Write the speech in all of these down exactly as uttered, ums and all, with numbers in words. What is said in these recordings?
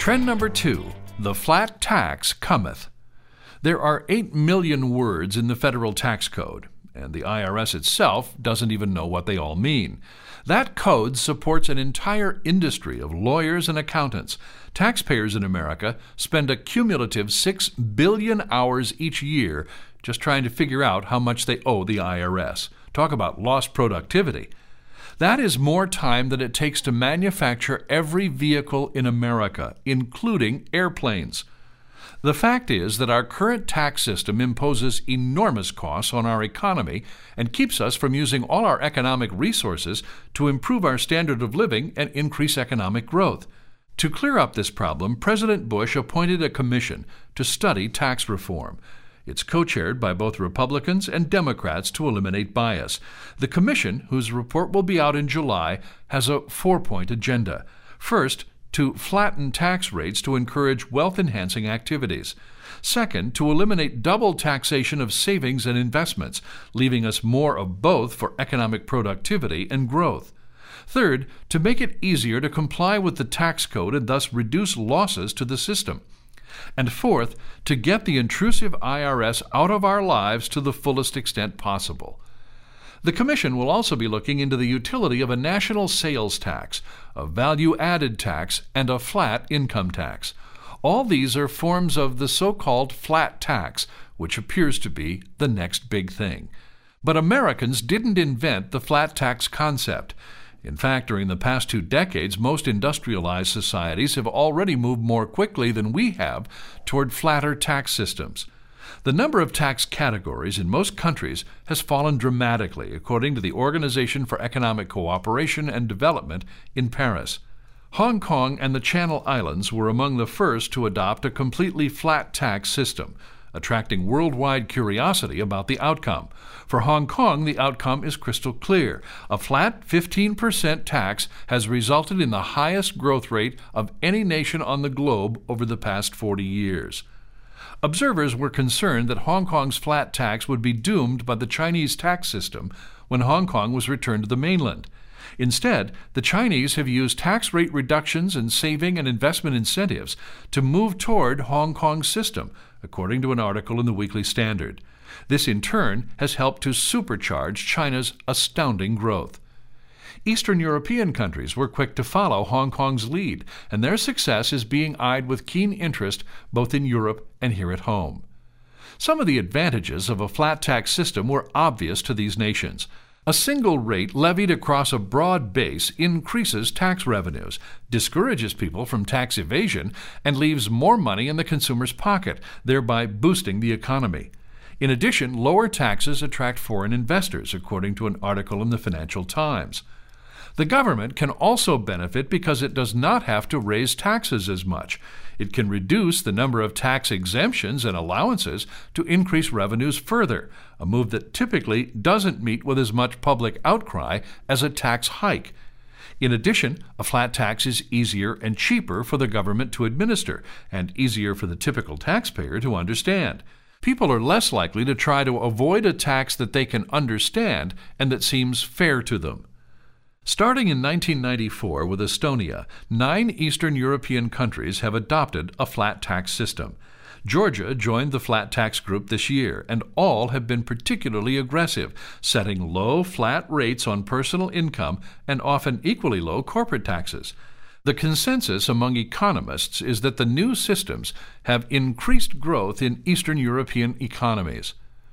Trend number two, the flat tax cometh. There are eight million words in the federal tax code, and the I R S itself doesn't even know what they all mean. That code supports an entire industry of lawyers and accountants. Taxpayers in America spend a cumulative six billion hours each year just trying to figure out how much they owe the I R S. Talk about lost productivity. That is more time than it takes to manufacture every vehicle in America, including airplanes. The fact is that our current tax system imposes enormous costs on our economy and keeps us from using all our economic resources to improve our standard of living and increase economic growth. To clear up this problem, President Bush appointed a commission to study tax reform. It's co-chaired by both Republicans and Democrats to eliminate bias. The commission, whose report will be out in July, has a four-point agenda. First, to flatten tax rates to encourage wealth-enhancing activities. Second, to eliminate double taxation of savings and investments, leaving us more of both for economic productivity and growth. Third, to make it easier to comply with the tax code and thus reduce losses to the system. And fourth, to get the intrusive I R S out of our lives to the fullest extent possible. The Commission will also be looking into the utility of a national sales tax, a value-added tax, and a flat income tax. All these are forms of the so-called flat tax, which appears to be the next big thing. But Americans didn't invent the flat tax concept. In fact, during the past two decades, most industrialized societies have already moved more quickly than we have toward flatter tax systems. The number of tax categories in most countries has fallen dramatically, according to the Organization for Economic Cooperation and Development in Paris. Hong Kong and the Channel Islands were among the first to adopt a completely flat tax system, attracting worldwide curiosity about the outcome. For Hong Kong, the outcome is crystal clear. A flat fifteen percent tax has resulted in the highest growth rate of any nation on the globe over the past forty years. Observers were concerned that Hong Kong's flat tax would be doomed by the Chinese tax system when Hong Kong was returned to the mainland. Instead, the Chinese have used tax rate reductions and saving and investment incentives to move toward Hong Kong's system, according to an article in the Weekly Standard. This, in turn, has helped to supercharge China's astounding growth. Eastern European countries were quick to follow Hong Kong's lead, and their success is being eyed with keen interest both in Europe and here at home. Some of the advantages of a flat tax system were obvious to these nations. A single rate levied across a broad base increases tax revenues, discourages people from tax evasion, and leaves more money in the consumer's pocket, thereby boosting the economy. In addition, lower taxes attract foreign investors, according to an article in the Financial Times. The government can also benefit because it does not have to raise taxes as much. It can reduce the number of tax exemptions and allowances to increase revenues further, a move that typically doesn't meet with as much public outcry as a tax hike. In addition, a flat tax is easier and cheaper for the government to administer, and easier for the typical taxpayer to understand. People are less likely to try to avoid a tax that they can understand and that seems fair to them. Starting in nineteen ninety-four with Estonia, nine Eastern European countries have adopted a flat tax system. Georgia joined the flat tax group this year, and all have been particularly aggressive, setting low, flat rates on personal income and often equally low corporate taxes. The consensus among economists is that the new systems have increased growth in Eastern European economies.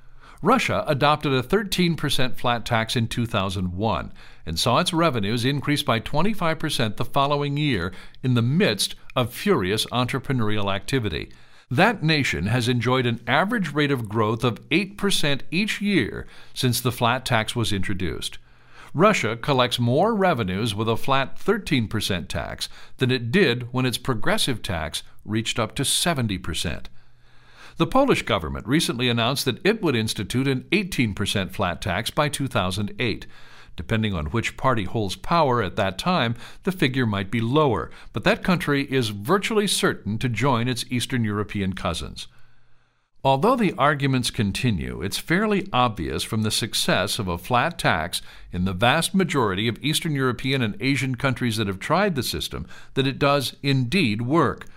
Russia adopted a thirteen percent flat tax in two thousand one and saw its revenues increase by twenty-five percent the following year in the midst of furious entrepreneurial activity. That nation has enjoyed an average rate of growth of eight percent each year since the flat tax was introduced. Russia collects more revenues with a flat thirteen percent tax than it did when its progressive tax reached up to seventy percent. The Polish government recently announced that it would institute an eighteen percent flat tax by two thousand eight. Depending on which party holds power at that time, the figure might be lower, but that country is virtually certain to join its Eastern European cousins. Although the arguments continue, it's fairly obvious from the success of a flat tax in the vast majority of Eastern European and Asian countries that have tried the system that it does indeed work.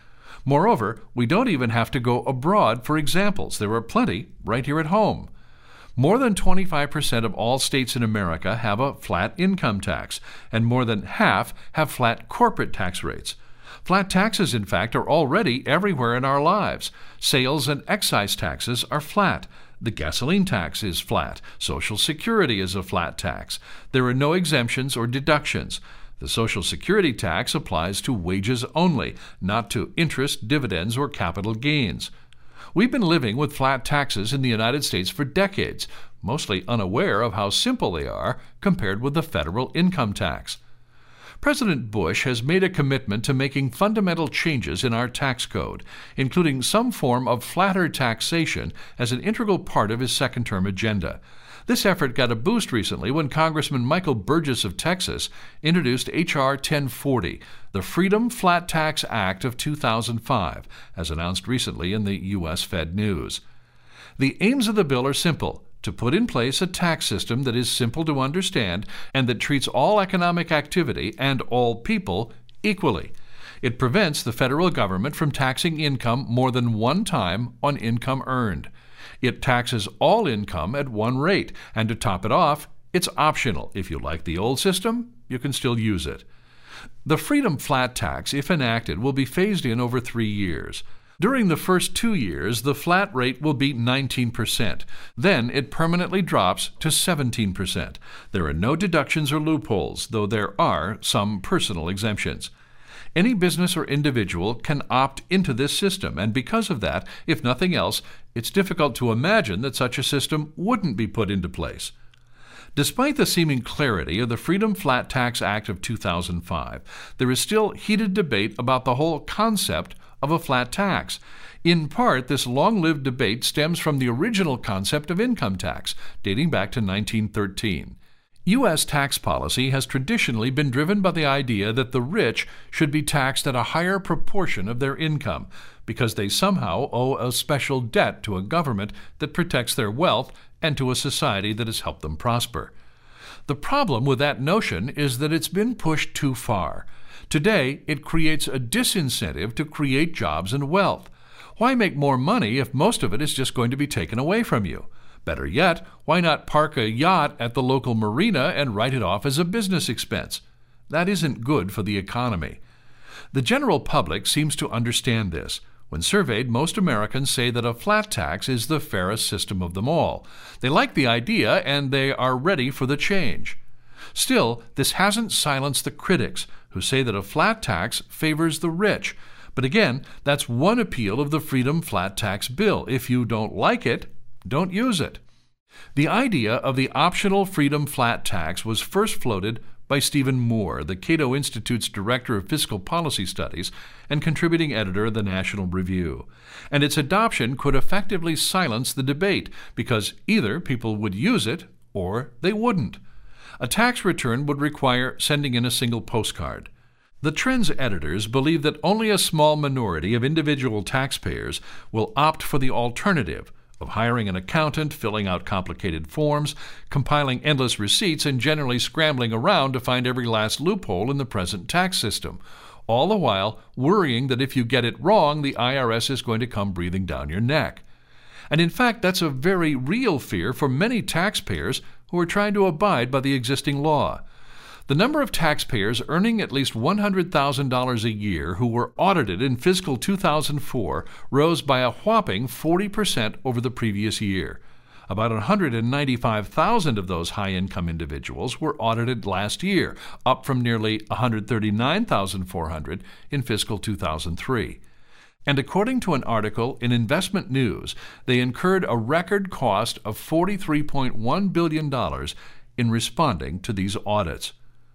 Moreover, we don't even have to go abroad for examples. There are plenty right here at home. More than twenty-five percent of all states in America have a flat income tax, and more than half have flat corporate tax rates. Flat taxes, in fact, are already everywhere in our lives. Sales and excise taxes are flat. The gasoline tax is flat. Social Security is a flat tax. There are no exemptions or deductions. The Social Security tax applies to wages only, not to interest, dividends, or capital gains. We've been living with flat taxes in the United States for decades, mostly unaware of how simple they are compared with the federal income tax. President Bush has made a commitment to making fundamental changes in our tax code, including some form of flatter taxation as an integral part of his second-term agenda. This effort got a boost recently when Congressman Michael Burgess of Texas introduced H R ten forty, the Freedom Flat Tax Act of two thousand five, as announced recently in the U S Fed News. The aims of the bill are simple: to put in place a tax system that is simple to understand and that treats all economic activity and all people equally. It prevents the federal government from taxing income more than one time on income earned. It taxes all income at one rate, and to top it off, it's optional. If you like the old system, you can still use it. The Freedom Flat Tax, if enacted, will be phased in over three years. During the first two years, the flat rate will be nineteen percent. Then it permanently drops to seventeen percent. There are no deductions or loopholes, though there are some personal exemptions. Any business or individual can opt into this system, and because of that, if nothing else, it's difficult to imagine that such a system wouldn't be put into place. Despite the seeming clarity of the Freedom Flat Tax Act of two thousand five, there is still heated debate about the whole concept of a flat tax. In part, this long-lived debate stems from the original concept of income tax, dating back to nineteen thirteen. U S tax policy has traditionally been driven by the idea that the rich should be taxed at a higher proportion of their income, because they somehow owe a special debt to a government that protects their wealth and to a society that has helped them prosper. The problem with that notion is that it's been pushed too far. Today, it creates a disincentive to create jobs and wealth. Why make more money if most of it is just going to be taken away from you? Better yet, why not park a yacht at the local marina and write it off as a business expense? That isn't good for the economy. The general public seems to understand this. When surveyed, most Americans say that a flat tax is the fairest system of them all. They like the idea and they are ready for the change. Still, this hasn't silenced the critics, who say that a flat tax favors the rich. But again, that's one appeal of the Freedom Flat Tax Bill. If you don't like it, don't use it. The idea of the optional Freedom Flat Tax was first floated by Stephen Moore, the Cato Institute's Director of Fiscal Policy Studies and contributing editor of the National Review. And its adoption could effectively silence the debate, because either people would use it or they wouldn't. A tax return would require sending in a single postcard. The Trend's editors believe that only a small minority of individual taxpayers will opt for the alternative of hiring an accountant, filling out complicated forms, compiling endless receipts, and generally scrambling around to find every last loophole in the present tax system, all the while worrying that if you get it wrong, the I R S is going to come breathing down your neck. And in fact, that's a very real fear for many taxpayers who are trying to abide by the existing law. The number of taxpayers earning at least one hundred thousand dollars a year who were audited in fiscal two thousand four rose by a whopping forty percent over the previous year. About one hundred ninety-five thousand of those high-income individuals were audited last year, up from nearly one hundred thirty-nine thousand four hundred in fiscal two thousand three. And according to an article in Investment News, they incurred a record cost of forty-three point one billion dollars in responding to these audits.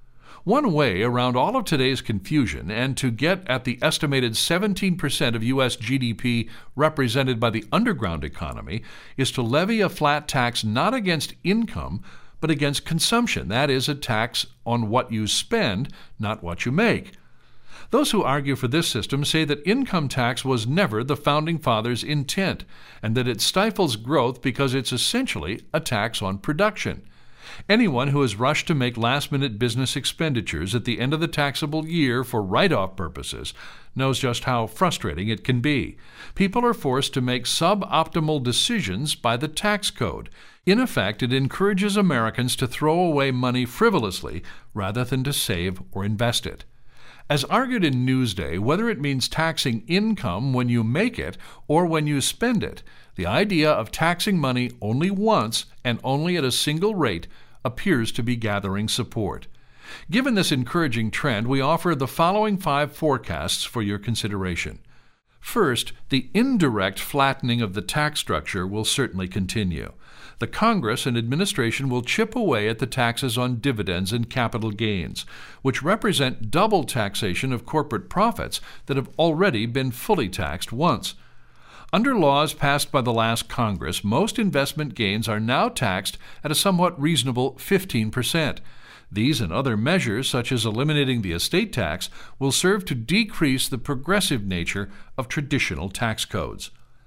One way around all of today's confusion and to get at the estimated seventeen percent of U S G D P represented by the underground economy is to levy a flat tax not against income, but against consumption. That is, a tax on what you spend, not what you make. Those who argue for this system say that income tax was never the Founding Fathers' intent, and that it stifles growth because it's essentially a tax on production. Anyone who has rushed to make last-minute business expenditures at the end of the taxable year for write-off purposes knows just how frustrating it can be. People are forced to make suboptimal decisions by the tax code. In effect, it encourages Americans to throw away money frivolously rather than to save or invest it. As argued in Newsday, whether it means taxing income when you make it or when you spend it, the idea of taxing money only once and only at a single rate appears to be gathering support. Given this encouraging trend, we offer the following five forecasts for your consideration. First, the indirect flattening of the tax structure will certainly continue. The Congress and administration will chip away at the taxes on dividends and capital gains, which represent double taxation of corporate profits that have already been fully taxed once. Under laws passed by the last Congress, most investment gains are now taxed at a somewhat reasonable fifteen percent. These and other measures, such as eliminating the estate tax, will serve to decrease the progressive nature of traditional tax codes.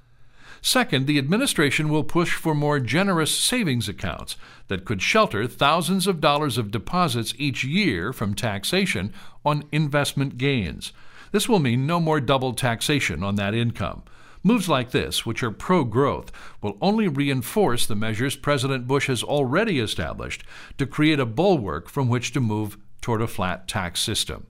Second, the administration will push for more generous savings accounts that could shelter thousands of dollars of deposits each year from taxation on investment gains. This will mean no more double taxation on that income. Moves like this, which are pro-growth, will only reinforce the measures President Bush has already established to create a bulwark from which to move toward a flat tax system.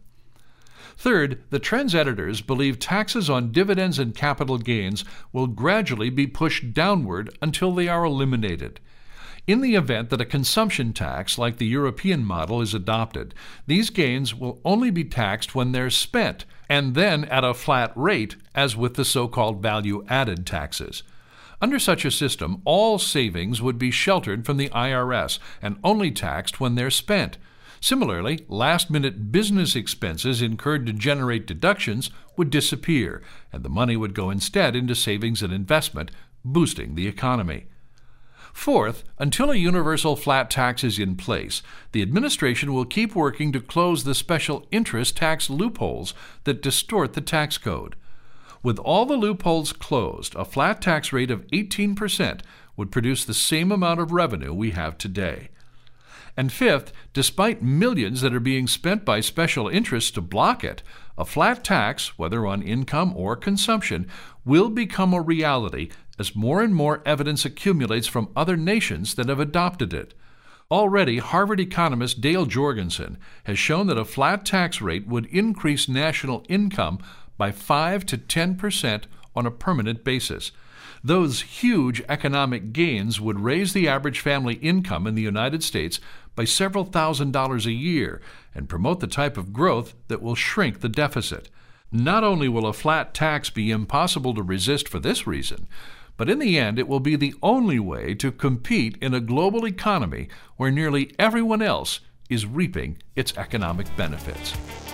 Third, the Trends editors believe taxes on dividends and capital gains will gradually be pushed downward until they are eliminated. In the event that a consumption tax like the European model is adopted, these gains will only be taxed when they're spent, and then at a flat rate, as with the so-called value-added taxes. Under such a system, all savings would be sheltered from the I R S and only taxed when they're spent. Similarly, last-minute business expenses incurred to generate deductions would disappear, and the money would go instead into savings and investment, boosting the economy. Fourth, until a universal flat tax is in place, the administration will keep working to close the special interest tax loopholes that distort the tax code. With all the loopholes closed, a flat tax rate of eighteen percent would produce the same amount of revenue we have today. And fifth, despite millions that are being spent by special interests to block it, a flat tax, whether on income or consumption, will become a reality as more and more evidence accumulates from other nations that have adopted it. Already, Harvard economist Dale Jorgensen has shown that a flat tax rate would increase national income by five to ten percent on a permanent basis. Those huge economic gains would raise the average family income in the United States by several thousand dollars a year and promote the type of growth that will shrink the deficit. Not only will a flat tax be impossible to resist for this reason, but in the end it will be the only way to compete in a global economy where nearly everyone else is reaping its economic benefits.